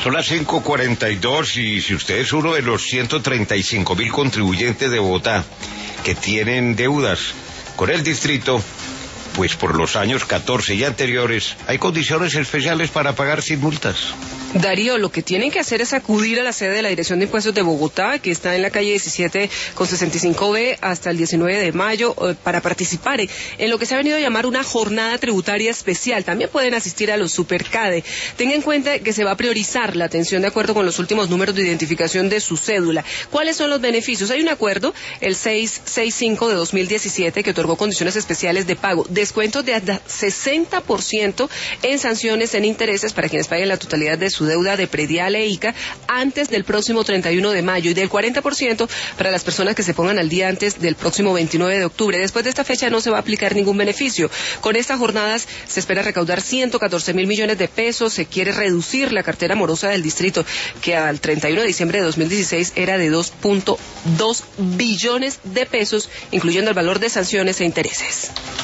Son las 5:42 y si usted es uno de los 135.000 contribuyentes de Bogotá que tienen deudas con el distrito, pues por los años 14 y anteriores hay condiciones especiales para pagar sin multas. Darío, lo que tienen que hacer es acudir a la sede de la Dirección de Impuestos de Bogotá, que está en la calle 17 con 65B hasta el 19 de mayo, para participar en lo que se ha venido a llamar una jornada tributaria especial. También pueden asistir a los Supercade. Tenga en cuenta que se va a priorizar la atención de acuerdo con los últimos números de identificación de su cédula. ¿Cuáles son los beneficios? Hay un acuerdo, el 665 de 2017, que otorgó condiciones especiales de pago, descuentos de hasta 60% en sanciones en intereses para quienes paguen la totalidad de su deuda de predial e ICA antes del próximo 31 de mayo y del 40% para las personas que se pongan al día antes del próximo 29 de octubre. Después de esta fecha no se va a aplicar ningún beneficio. Con estas jornadas se espera recaudar 114.000 millones de pesos. Se quiere reducir la cartera morosa del distrito, que al 31 de diciembre de 2016 era de 2.2 billones de pesos, incluyendo el valor de sanciones e intereses.